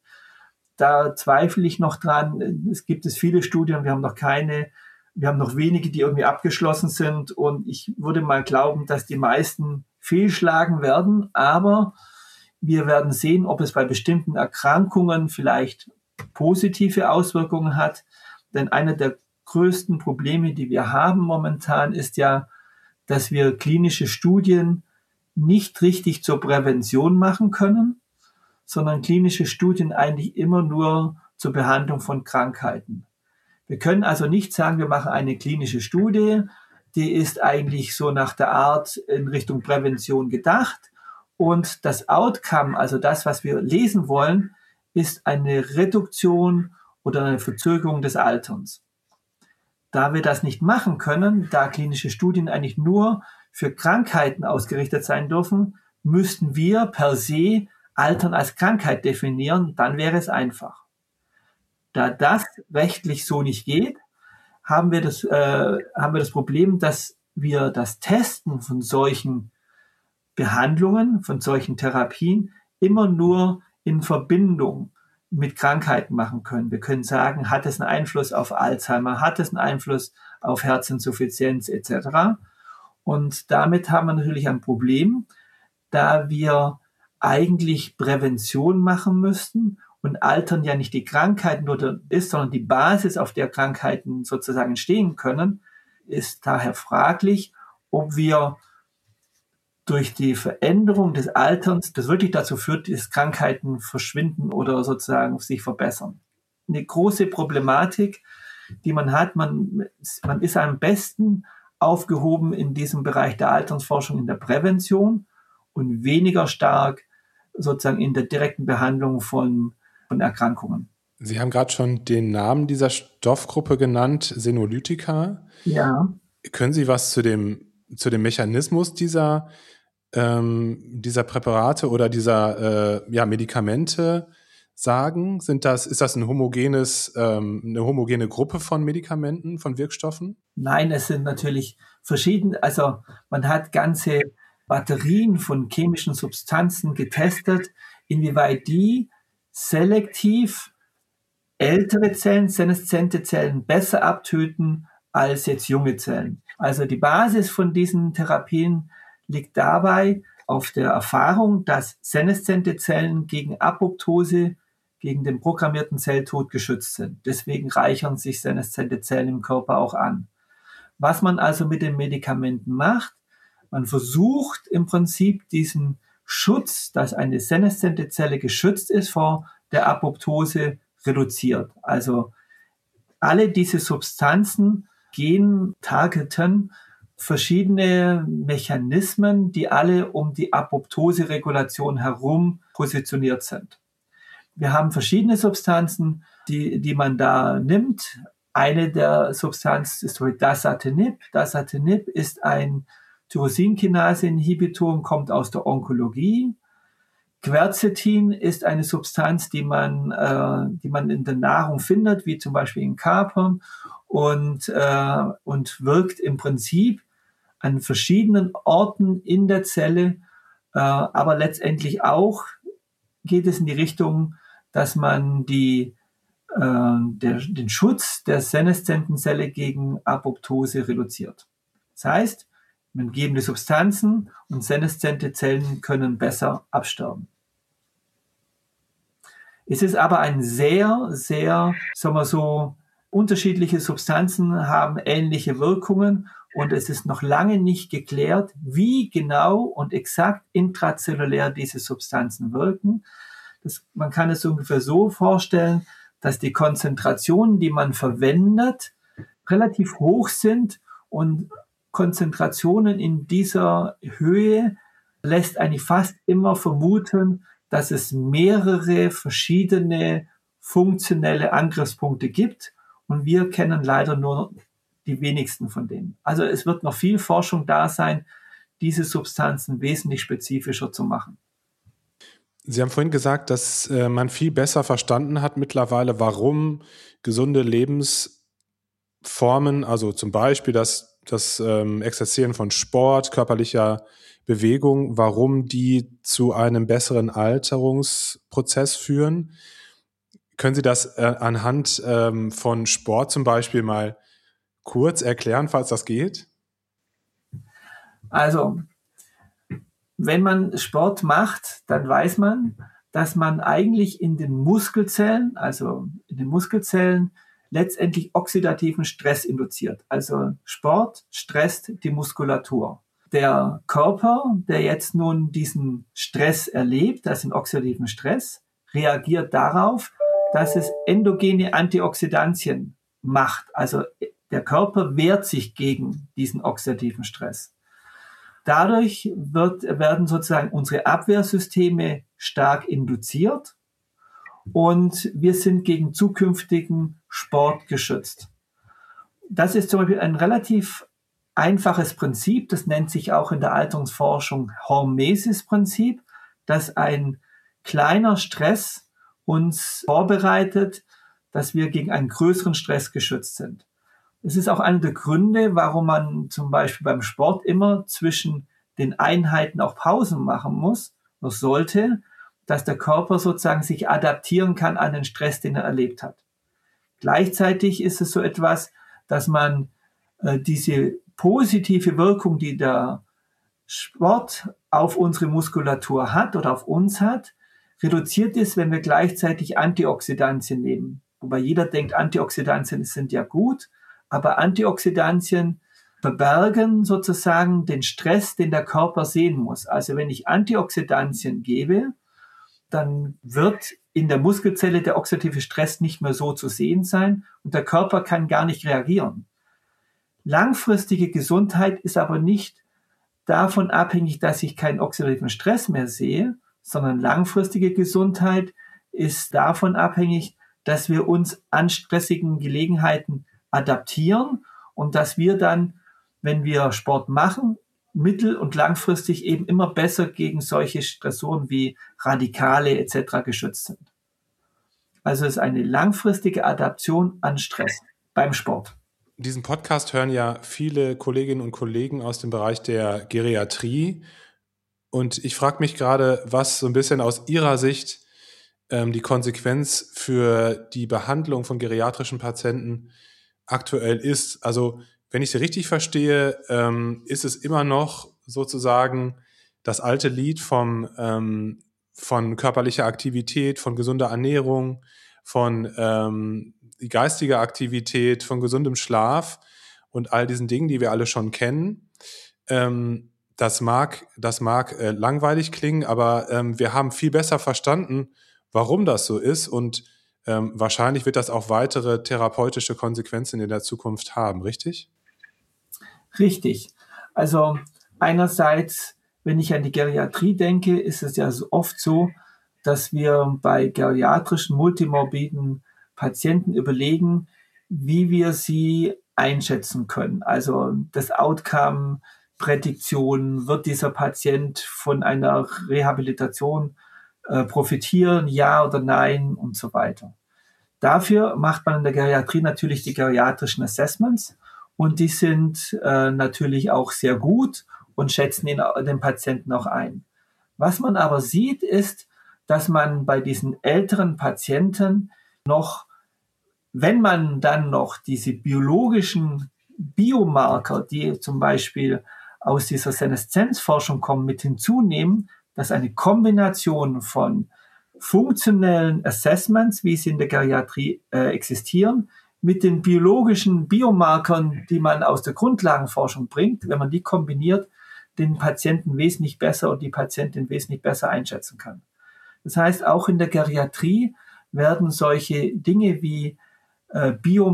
da zweifle ich noch dran. Es gibt es viele Studien, wir haben noch keine, wir haben noch wenige, die irgendwie abgeschlossen sind. Und ich würde mal glauben, dass die meisten fehlschlagen werden. Aber wir werden sehen, ob es bei bestimmten Erkrankungen vielleicht positive Auswirkungen hat. Denn einer der größten Probleme, die wir haben momentan, ist ja, dass wir klinische Studien nicht richtig zur Prävention machen können, sondern klinische Studien eigentlich immer nur zur Behandlung von Krankheiten. Wir können also nicht sagen, wir machen eine klinische Studie, die ist eigentlich so nach der Art in Richtung Prävention gedacht. Und das Outcome, also das, was wir lesen wollen, ist eine Reduktion oder eine Verzögerung des Alterns. Da wir das nicht machen können, da klinische Studien eigentlich nur für Krankheiten ausgerichtet sein dürfen, müssten wir per se Altern als Krankheit definieren, dann wäre es einfach. Da das rechtlich so nicht geht, haben wir das, äh, haben wir das Problem, dass wir das Testen von solchen Behandlungen, von solchen Therapien immer nur in Verbindung mit Krankheiten machen können. Wir können sagen, hat es einen Einfluss auf Alzheimer, hat es einen Einfluss auf Herzinsuffizienz et cetera. Und damit haben wir natürlich ein Problem, da wir eigentlich Prävention machen müssten und Altern ja nicht die Krankheiten nur ist, sondern die Basis, auf der Krankheiten sozusagen entstehen können, ist daher fraglich, ob wir durch die Veränderung des Alterns das wirklich dazu führt, dass Krankheiten verschwinden oder sozusagen sich verbessern. Eine große Problematik, die man hat, man, man ist am besten aufgehoben in diesem Bereich der Alternsforschung in der Prävention und weniger stark sozusagen in der direkten Behandlung von, von Erkrankungen. Sie haben gerade schon den Namen dieser Stoffgruppe genannt, Senolytika. Ja. Können Sie was zu dem, zu dem Mechanismus dieser, ähm, dieser Präparate oder dieser äh, ja, Medikamente sagen? Sind das, ist das ein homogenes, ähm, eine homogene Gruppe von Medikamenten, von Wirkstoffen? Nein, es sind natürlich verschiedene, also man hat ganze Batterien von chemischen Substanzen getestet, inwieweit die selektiv ältere Zellen, seneszente Zellen besser abtöten als jetzt junge Zellen. Also die Basis von diesen Therapien liegt dabei auf der Erfahrung, dass seneszente Zellen gegen Apoptose, gegen den programmierten Zelltod geschützt sind. Deswegen reichern sich seneszente Zellen im Körper auch an. Was man also mit den Medikamenten macht, man versucht im Prinzip diesen Schutz, dass eine seneszente Zelle geschützt ist vor der Apoptose, reduziert. Also alle diese Substanzen gehen, targeten verschiedene Mechanismen, die alle um die Apoptose-Regulation herum positioniert sind. Wir haben verschiedene Substanzen, die, die man da nimmt. Eine der Substanzen ist Dasatinib. Dasatinib ist ein Tyrosinkinase-Inhibitor und kommt aus der Onkologie. Quercetin ist eine Substanz, die man, äh, die man in der Nahrung findet, wie zum Beispiel in Kapern, und, äh, und wirkt im Prinzip an verschiedenen Orten in der Zelle, äh, aber letztendlich auch geht es in die Richtung, dass man die äh, der, den Schutz der seneszenten Zelle gegen Apoptose reduziert. Das heißt, man geben die Substanzen und seneszente Zellen können besser absterben. Es ist aber ein sehr, sehr, sagen wir so, unterschiedliche Substanzen haben ähnliche Wirkungen und es ist noch lange nicht geklärt, wie genau und exakt intrazellulär diese Substanzen wirken. Das, man kann es ungefähr so vorstellen, dass die Konzentrationen, die man verwendet, relativ hoch sind und Konzentrationen in dieser Höhe lässt eigentlich fast immer vermuten, dass es mehrere verschiedene funktionelle Angriffspunkte gibt und wir kennen leider nur die wenigsten von denen. Also es wird noch viel Forschung da sein, diese Substanzen wesentlich spezifischer zu machen. Sie haben vorhin gesagt, dass äh, man viel besser verstanden hat mittlerweile, warum gesunde Lebensformen, also zum Beispiel das, das ähm, Exerzieren von Sport, körperlicher Bewegung, warum die zu einem besseren Alterungsprozess führen. Können Sie das äh, anhand ähm, von Sport zum Beispiel mal kurz erklären, falls das geht? Also, wenn man Sport macht, dann weiß man, dass man eigentlich in den Muskelzellen, also in den Muskelzellen, letztendlich oxidativen Stress induziert. Also Sport stresst die Muskulatur. Der Körper, der jetzt nun diesen Stress erlebt, das ist oxidativen Stress, reagiert darauf, dass es endogene Antioxidantien macht. Also der Körper wehrt sich gegen diesen oxidativen Stress. Dadurch wird, werden sozusagen unsere Abwehrsysteme stark induziert und wir sind gegen zukünftigen Sport geschützt. Das ist zum Beispiel ein relativ einfaches Prinzip, das nennt sich auch in der Alterungsforschung Hormesis-Prinzip, dass ein kleiner Stress uns vorbereitet, dass wir gegen einen größeren Stress geschützt sind. Es ist auch einer der Gründe, warum man zum Beispiel beim Sport immer zwischen den Einheiten auch Pausen machen muss, oder sollte, dass der Körper sozusagen sich adaptieren kann an den Stress, den er erlebt hat. Gleichzeitig ist es so etwas, dass man äh, diese positive Wirkung, die der Sport auf unsere Muskulatur hat oder auf uns hat, reduziert ist, wenn wir gleichzeitig Antioxidantien nehmen. Wobei jeder denkt, Antioxidantien sind ja gut, aber Antioxidantien verbergen sozusagen den Stress, den der Körper sehen muss. Also wenn ich Antioxidantien gebe, dann wird in der Muskelzelle der oxidative Stress nicht mehr so zu sehen sein und der Körper kann gar nicht reagieren. Langfristige Gesundheit ist aber nicht davon abhängig, dass ich keinen oxidativen Stress mehr sehe, sondern langfristige Gesundheit ist davon abhängig, dass wir uns an stressigen Gelegenheiten adaptieren und dass wir dann, wenn wir Sport machen, mittel- und langfristig eben immer besser gegen solche Stressoren wie Radikale et cetera geschützt sind. Also es ist eine langfristige Adaption an Stress beim Sport. Diesen Podcast hören ja viele Kolleginnen und Kollegen aus dem Bereich der Geriatrie. Und ich frage mich gerade, was so ein bisschen aus Ihrer Sicht ähm, die Konsequenz für die Behandlung von geriatrischen Patienten aktuell ist. Also wenn ich Sie richtig verstehe, ähm, ist es immer noch sozusagen das alte Lied vom, ähm, von körperlicher Aktivität, von gesunder Ernährung, von ähm, geistiger Aktivität, von gesundem Schlaf und all diesen Dingen, die wir alle schon kennen. Ähm, das mag, das mag äh, langweilig klingen, aber ähm, wir haben viel besser verstanden, warum das so ist und ähm, wahrscheinlich wird das auch weitere therapeutische Konsequenzen in der Zukunft haben, richtig? Richtig. Also einerseits, wenn ich an die Geriatrie denke, ist es ja oft so, dass wir bei geriatrischen, multimorbiden Patienten überlegen, wie wir sie einschätzen können. Also das Outcome, Prädiktion, wird dieser Patient von einer Rehabilitation äh, profitieren, ja oder nein und so weiter. Dafür macht man in der Geriatrie natürlich die geriatrischen Assessments und die sind äh, natürlich auch sehr gut und schätzen ihn, den Patienten auch ein. Was man aber sieht, ist, dass man bei diesen älteren Patienten noch wenn man dann noch diese biologischen Biomarker, die zum Beispiel aus dieser Seneszenzforschung kommen, mit hinzunehmen, dass eine Kombination von funktionellen Assessments, wie sie in der Geriatrie äh, existieren, mit den biologischen Biomarkern, die man aus der Grundlagenforschung bringt, wenn man die kombiniert, den Patienten wesentlich besser und die Patientin wesentlich besser einschätzen kann. Das heißt, auch in der Geriatrie werden solche Dinge wie äh,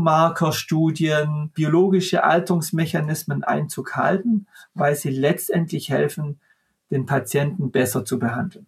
Biomarkerstudien, biologische Alterungsmechanismen Einzug halten, weil sie letztendlich helfen, den Patienten besser zu behandeln.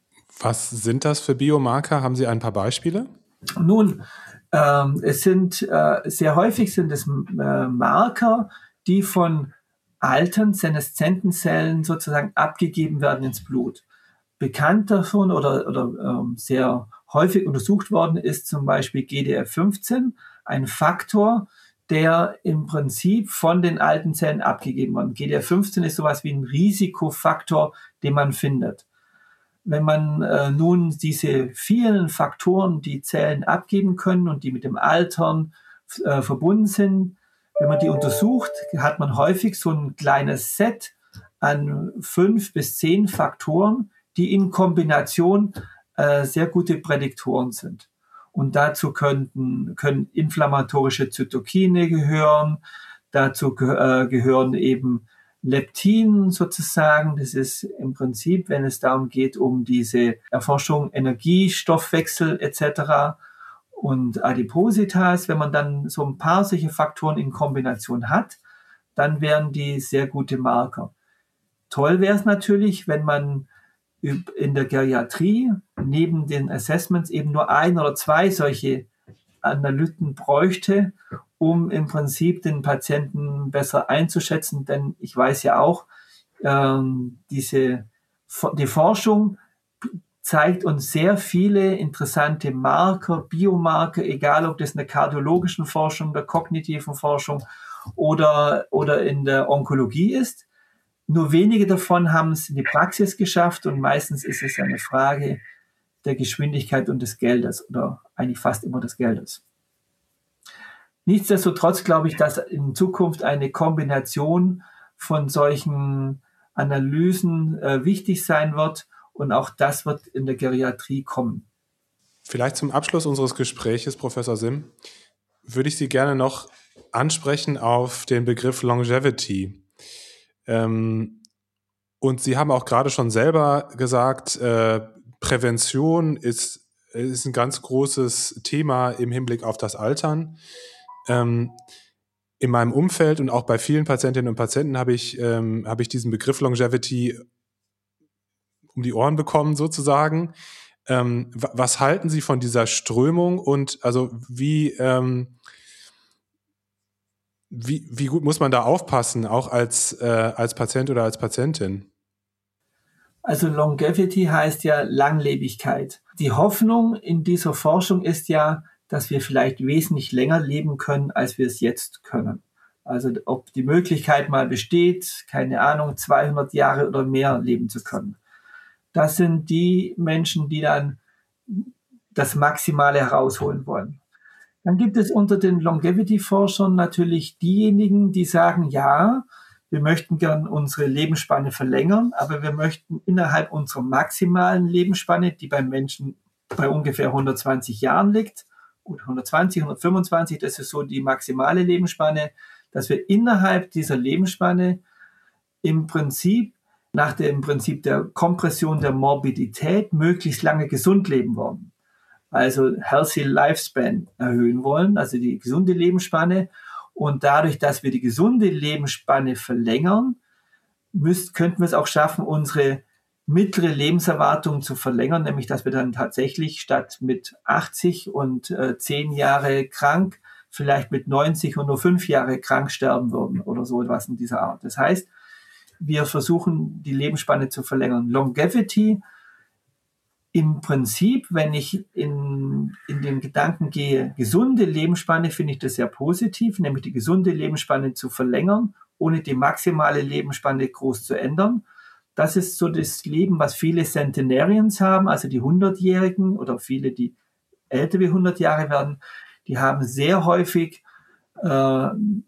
Was sind das für Biomarker? Haben Sie ein paar Beispiele? Nun, ähm, es sind äh, sehr häufig sind es äh, Marker, die von alten seneszenten Zellen sozusagen abgegeben werden ins Blut. Bekannt davon oder, oder ähm, sehr häufig untersucht worden ist zum Beispiel G D F fünfzehn, ein Faktor, der im Prinzip von den alten Zellen abgegeben wird. G D F fünfzehn ist sowas wie ein Risikofaktor, den man findet. Wenn man äh, nun diese vielen Faktoren, die Zellen abgeben können und die mit dem Altern äh, verbunden sind, wenn man die untersucht, hat man häufig so ein kleines Set an fünf bis zehn Faktoren, die in Kombination äh, sehr gute Prädiktoren sind. Und dazu könnten, können inflammatorische Zytokine gehören, dazu ge- äh, gehören eben Leptin sozusagen. Das ist im Prinzip, wenn es darum geht, um diese Erforschung Energiestoffwechsel et cetera und Adipositas. Wenn man dann so ein paar solche Faktoren in Kombination hat, dann wären die sehr gute Marker. Toll wäre es natürlich, wenn man in der Geriatrie neben den Assessments eben nur ein oder zwei solche Analyten bräuchte, um im Prinzip den Patienten besser einzuschätzen. Denn ich weiß ja auch, ähm, diese, die Forschung zeigt uns sehr viele interessante Marker, Biomarker, egal ob das in der kardiologischen Forschung, der kognitiven Forschung oder, oder in der Onkologie ist. Nur wenige davon haben es in die Praxis geschafft und meistens ist es eine Frage der Geschwindigkeit und des Geldes oder eigentlich fast immer des Geldes. Nichtsdestotrotz glaube ich, dass in Zukunft eine Kombination von solchen Analysen äh, wichtig sein wird und auch das wird in der Geriatrie kommen. Vielleicht zum Abschluss unseres Gespräches, Professor Sim, würde ich Sie gerne noch ansprechen auf den Begriff Longevity. Ähm, und Sie haben auch gerade schon selber gesagt, äh, Prävention ist, ist ein ganz großes Thema im Hinblick auf das Altern. Ähm, in meinem Umfeld und auch bei vielen Patientinnen und Patienten habe ich, ähm, habe ich diesen Begriff Longevity um die Ohren bekommen sozusagen. Ähm, w- was halten Sie von dieser Strömung und also wie, ähm, wie, wie gut muss man da aufpassen, auch als, äh, als Patient oder als Patientin? Also Longevity heißt ja Langlebigkeit. Die Hoffnung in dieser Forschung ist ja, dass wir vielleicht wesentlich länger leben können, als wir es jetzt können. Also ob die Möglichkeit mal besteht, keine Ahnung, zweihundert Jahre oder mehr leben zu können. Das sind die Menschen, die dann das Maximale herausholen wollen. Dann gibt es unter den Longevity-Forschern natürlich diejenigen, die sagen, ja, wir möchten gern unsere Lebensspanne verlängern, aber wir möchten innerhalb unserer maximalen Lebensspanne, die beim Menschen bei ungefähr hundertzwanzig Jahren liegt, oder hundertzwanzig, hundertfünfundzwanzig, das ist so die maximale Lebensspanne, dass wir innerhalb dieser Lebensspanne im Prinzip nach dem Prinzip der Kompression der Morbidität möglichst lange gesund leben wollen. Also Healthy Lifespan erhöhen wollen, also die gesunde Lebensspanne. Und dadurch, dass wir die gesunde Lebensspanne verlängern, müsst, könnten wir es auch schaffen, unsere mittlere Lebenserwartung zu verlängern, nämlich dass wir dann tatsächlich statt mit achtzig und äh, zehn Jahre krank, vielleicht mit neunzig und nur fünf Jahre krank sterben würden oder so etwas in dieser Art. Das heißt, wir versuchen, die Lebensspanne zu verlängern. Longevity, im Prinzip, wenn ich in, in den Gedanken gehe, gesunde Lebensspanne, finde ich das sehr positiv, nämlich die gesunde Lebensspanne zu verlängern, ohne die maximale Lebensspanne groß zu ändern. Das ist so das Leben, was viele Centenarians haben, also die hundertjährigen oder viele, die älter wie hundert Jahre werden. die haben sehr häufig äh,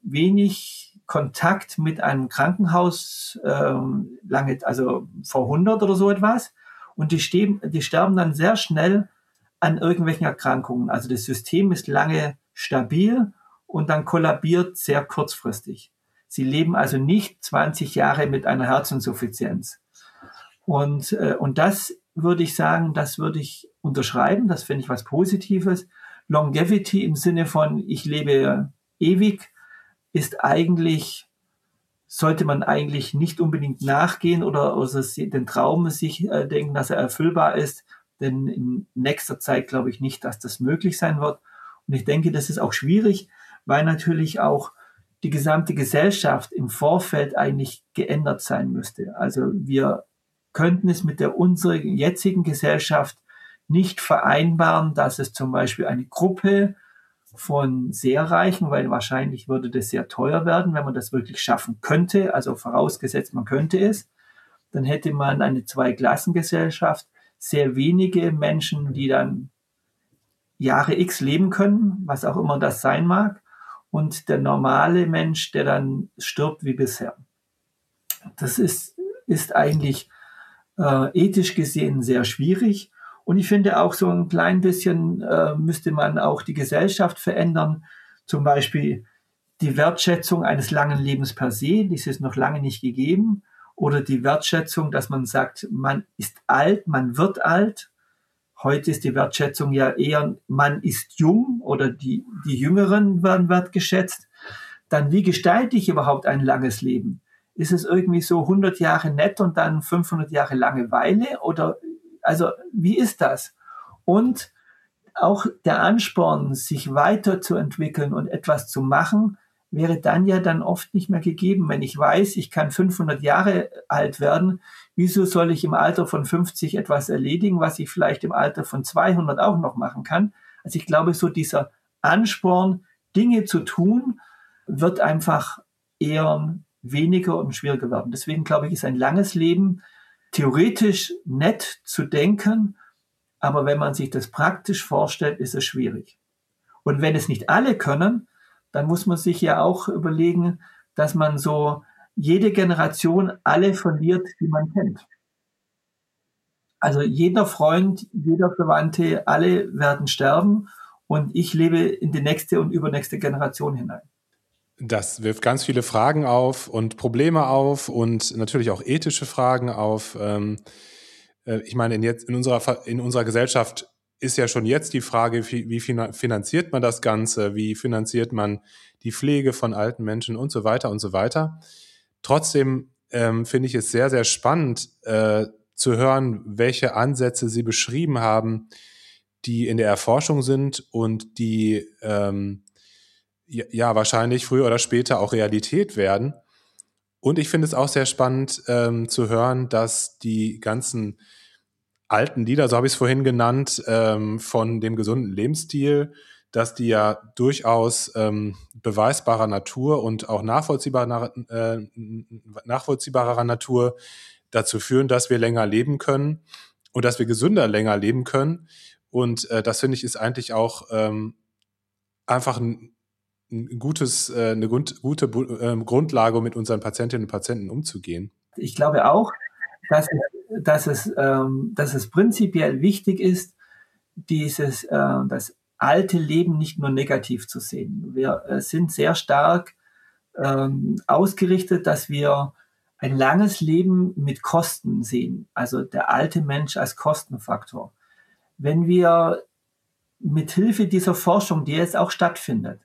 wenig Kontakt mit einem Krankenhaus, äh, lange, also vor hundert oder so etwas. Und die, stehen, die sterben dann sehr schnell an irgendwelchen Erkrankungen. Also das System ist lange stabil und dann kollabiert sehr kurzfristig. Sie leben also nicht zwanzig Jahre mit einer Herzinsuffizienz. Und, äh, und das würde ich sagen, das würde ich unterschreiben. Das finde ich was Positives. Longevity im Sinne von ich lebe ewig ist eigentlich, sollte man eigentlich nicht unbedingt nachgehen oder, oder den Traum sich äh, denken, dass er erfüllbar ist. Denn in nächster Zeit glaube ich nicht, dass das möglich sein wird. Und ich denke, das ist auch schwierig, weil natürlich auch die gesamte Gesellschaft im Vorfeld eigentlich geändert sein müsste. Also wir könnten es mit der unserer jetzigen Gesellschaft nicht vereinbaren, dass es zum Beispiel eine Gruppe von sehr Reichen, weil wahrscheinlich würde das sehr teuer werden, wenn man das wirklich schaffen könnte, also vorausgesetzt man könnte es, dann hätte man eine Zweiklassengesellschaft, sehr wenige Menschen, die dann Jahre X leben können, was auch immer das sein mag, und der normale Mensch, der dann stirbt wie bisher. Das ist, ist eigentlich äh, ethisch gesehen sehr schwierig. Und ich finde auch so ein klein bisschen äh, müsste man auch die Gesellschaft verändern. Zum Beispiel die Wertschätzung eines langen Lebens per se, die ist noch lange nicht gegeben. Oder die Wertschätzung, dass man sagt, man ist alt, man wird alt. Heute ist die Wertschätzung ja eher, man ist jung oder die, die Jüngeren werden wertgeschätzt. Dann, wie gestalte ich überhaupt ein langes Leben? Ist es irgendwie so hundert Jahre nett und dann fünfhundert Jahre Langeweile? Oder, also, wie ist das? Und auch der Ansporn, sich weiterzuentwickeln und etwas zu machen, wäre dann ja dann oft nicht mehr gegeben. Wenn ich weiß, ich kann fünfhundert Jahre alt werden, wieso soll ich im Alter von fünfzig etwas erledigen, was ich vielleicht im Alter von zweihundert auch noch machen kann? Also ich glaube, so dieser Ansporn, Dinge zu tun, wird einfach eher weniger und schwieriger werden. Deswegen glaube ich, ist ein langes Leben theoretisch nett zu denken, aber wenn man sich das praktisch vorstellt, ist es schwierig. Und wenn es nicht alle können, dann muss man sich ja auch überlegen, dass man so jede Generation alle verliert, die man kennt. Also jeder Freund, jeder Verwandte, alle werden sterben und ich lebe in die nächste und übernächste Generation hinein. Das wirft ganz viele Fragen auf und Probleme auf und natürlich auch ethische Fragen auf. Ich meine, in, jetzt, in, unserer, in unserer Gesellschaft ist ja schon jetzt die Frage, wie, wie finanziert man das Ganze, wie finanziert man die Pflege von alten Menschen und so weiter und so weiter. Trotzdem ähm, finde ich es sehr, sehr spannend äh, zu hören, welche Ansätze Sie beschrieben haben, die in der Erforschung sind und die ähm, ja, ja wahrscheinlich früher oder später auch Realität werden. Und ich finde es auch sehr spannend ähm, zu hören, dass die ganzen alten Lieder, so habe ich es vorhin genannt, ähm, von dem gesunden Lebensstil, dass die ja durchaus ähm, beweisbarer Natur und auch nachvollziehbarer, äh, nachvollziehbarer Natur dazu führen, dass wir länger leben können und dass wir gesünder länger leben können. Und äh, das finde ich ist eigentlich auch ähm, einfach ein, ein gutes, äh, eine gute, gute äh, Grundlage, um mit unseren Patientinnen und Patienten umzugehen. Ich glaube auch, dass es, dass es, ähm, dass es prinzipiell wichtig ist, dieses, äh, das alte Leben nicht nur negativ zu sehen. Wir äh, sind sehr stark ähm, ausgerichtet, dass wir ein langes Leben mit Kosten sehen, also der alte Mensch als Kostenfaktor. Wenn wir mit Hilfe dieser Forschung, die jetzt auch stattfindet,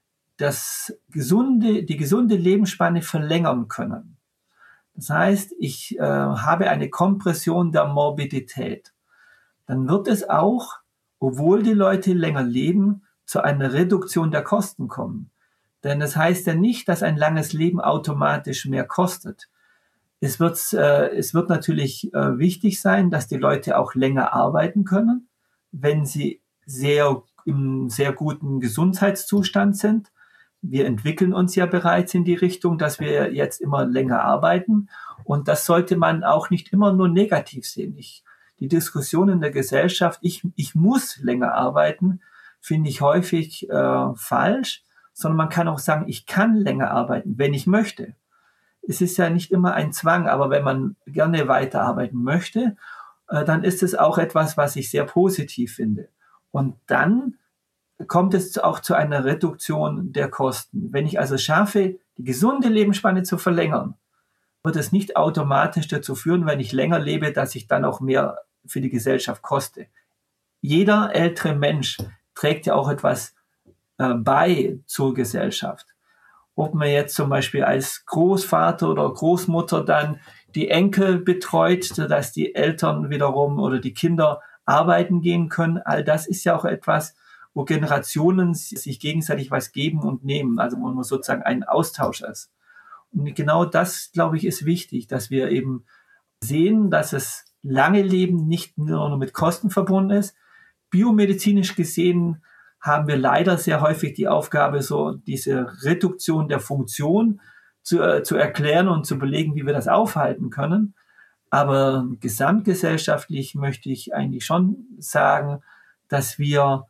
das gesunde, die gesunde Lebensspanne verlängern können. Das heißt, ich äh, habe eine Kompression der Morbidität. Dann wird es auch, obwohl die Leute länger leben, zu einer Reduktion der Kosten kommen. Denn das heißt ja nicht, dass ein langes Leben automatisch mehr kostet. Es wird, äh, es wird natürlich äh, wichtig sein, dass die Leute auch länger arbeiten können, wenn sie sehr im sehr guten Gesundheitszustand sind. Wir entwickeln uns ja bereits in die Richtung, dass wir jetzt immer länger arbeiten. Und das sollte man auch nicht immer nur negativ sehen. Ich, die Diskussion in der Gesellschaft, ich, ich muss länger arbeiten, finde ich häufig äh, falsch, sondern man kann auch sagen, ich kann länger arbeiten, wenn ich möchte. Es ist ja nicht immer ein Zwang, aber wenn man gerne weiterarbeiten möchte, äh, dann ist es auch etwas, was ich sehr positiv finde. Und dann kommt es auch zu einer Reduktion der Kosten. Wenn ich also schaffe, die gesunde Lebensspanne zu verlängern, wird es nicht automatisch dazu führen, wenn ich länger lebe, dass ich dann auch mehr für die Gesellschaft koste. Jeder ältere Mensch trägt ja auch etwas äh, bei zur Gesellschaft. Ob man jetzt zum Beispiel als Großvater oder Großmutter dann die Enkel betreut, sodass die Eltern wiederum oder die Kinder arbeiten gehen können, all das ist ja auch etwas, wo Generationen sich gegenseitig was geben und nehmen, also wo man sozusagen ein Austausch ist. Und genau das, glaube ich, ist wichtig, dass wir eben sehen, dass es lange Leben nicht nur mit Kosten verbunden ist. Biomedizinisch gesehen haben wir leider sehr häufig die Aufgabe, so diese Reduktion der Funktion zu, äh, zu erklären und zu belegen, wie wir das aufhalten können. Aber gesamtgesellschaftlich möchte ich eigentlich schon sagen, dass wir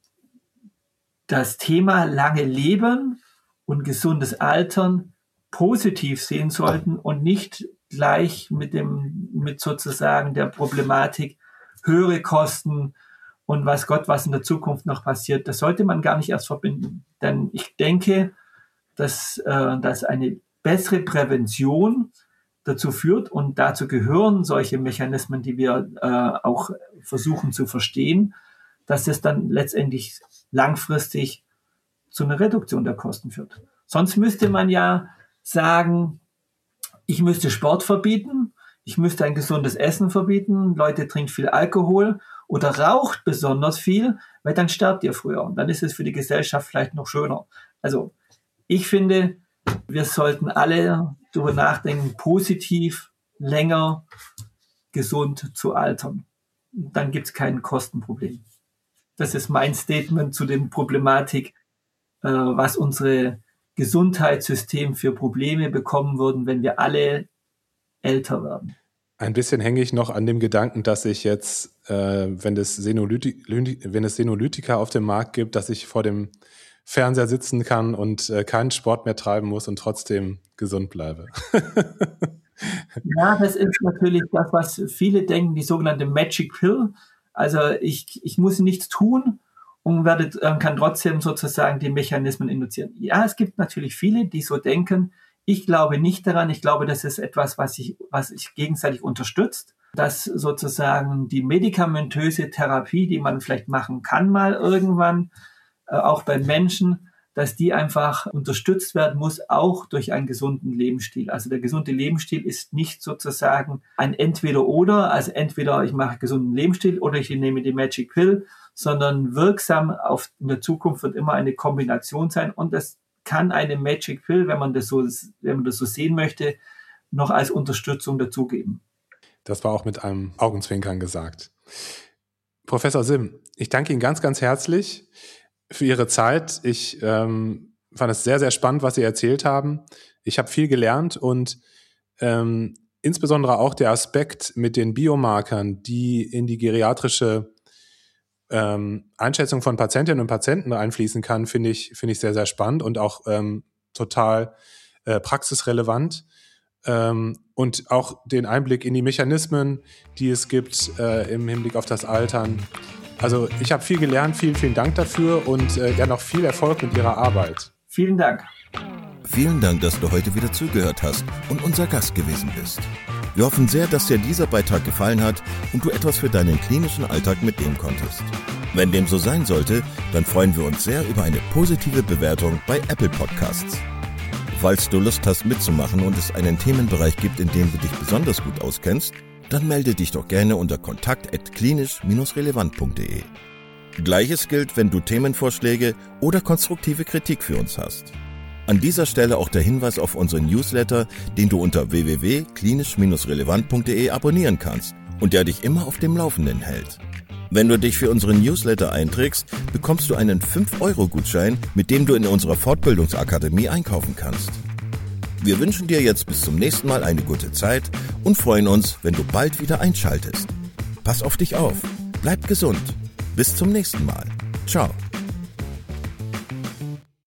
das Thema lange Leben und gesundes Altern positiv sehen sollten und nicht gleich mit dem, mit sozusagen der Problematik höhere Kosten und was Gott, was in der Zukunft noch passiert. Das sollte man gar nicht erst verbinden. Denn ich denke, dass, äh, dass eine bessere Prävention dazu führt und dazu gehören solche Mechanismen, die wir äh, auch versuchen zu verstehen, dass es dann letztendlich langfristig zu einer Reduktion der Kosten führt. Sonst müsste man ja sagen, ich müsste Sport verbieten, ich müsste ein gesundes Essen verbieten, Leute trinken viel Alkohol oder raucht besonders viel, weil dann sterbt ihr früher. Und dann ist es für die Gesellschaft vielleicht noch schöner. Also ich finde, wir sollten alle darüber nachdenken, positiv, länger, gesund zu altern. Dann gibt es kein Kostenproblem. Das ist mein Statement zu der Problematik, äh, was unsere Gesundheitssystem für Probleme bekommen würden, wenn wir alle älter werden. Ein bisschen hänge ich noch an dem Gedanken, dass ich jetzt, äh, wenn, es Senolytik, wenn es Senolytika auf dem Markt gibt, dass ich vor dem Fernseher sitzen kann und äh, keinen Sport mehr treiben muss und trotzdem gesund bleibe. Ja, das ist natürlich das, was viele denken, die sogenannte Magic Pill. Also ich, ich muss nichts tun und werde, kann trotzdem sozusagen die Mechanismen induzieren. Ja, es gibt natürlich viele, die so denken. Ich glaube nicht daran. Ich glaube, das ist etwas, was sich was sich gegenseitig unterstützt. Dass sozusagen die medikamentöse Therapie, die man vielleicht machen kann mal irgendwann, äh, auch bei Menschen, dass die einfach unterstützt werden muss, auch durch einen gesunden Lebensstil. Also der gesunde Lebensstil ist nicht sozusagen ein Entweder-Oder, also entweder ich mache einen gesunden Lebensstil oder ich nehme die Magic Pill, sondern wirksam auf, in der Zukunft wird immer eine Kombination sein und das kann eine Magic Pill, wenn man das so, wenn man das so sehen möchte, noch als Unterstützung dazugeben. Das war auch mit einem Augenzwinkern gesagt. Professor Sim, ich danke Ihnen ganz, ganz herzlich für Ihre Zeit. Ich ähm, fand es sehr, sehr spannend, was Sie erzählt haben. Ich habe viel gelernt und ähm, insbesondere auch der Aspekt mit den Biomarkern, die in die geriatrische ähm, Einschätzung von Patientinnen und Patienten einfließen kann, finde ich, finde ich sehr, sehr spannend und auch ähm, total äh, praxisrelevant. Ähm, und auch den Einblick in die Mechanismen, die es gibt äh, im Hinblick auf das Altern. Also ich habe viel gelernt, vielen, vielen Dank dafür und äh, ja noch viel Erfolg mit Ihrer Arbeit. Vielen Dank. Vielen Dank, dass du heute wieder zugehört hast und unser Gast gewesen bist. Wir hoffen sehr, dass dir dieser Beitrag gefallen hat und du etwas für deinen klinischen Alltag mitnehmen konntest. Wenn dem so sein sollte, dann freuen wir uns sehr über eine positive Bewertung bei Apple Podcasts. Falls du Lust hast mitzumachen und es einen Themenbereich gibt, in dem du dich besonders gut auskennst, dann melde dich doch gerne unter kontakt at klinisch relevant punkt de. Gleiches gilt, wenn du Themenvorschläge oder konstruktive Kritik für uns hast. An dieser Stelle auch der Hinweis auf unseren Newsletter, den du unter w w w punkt klinisch relevant punkt de abonnieren kannst und der dich immer auf dem Laufenden hält. Wenn du dich für unseren Newsletter einträgst, bekommst du einen fünf Euro Gutschein, mit dem du in unserer Fortbildungsakademie einkaufen kannst. Wir wünschen dir jetzt bis zum nächsten Mal eine gute Zeit und freuen uns, wenn du bald wieder einschaltest. Pass auf dich auf, bleib gesund. Bis zum nächsten Mal. Ciao.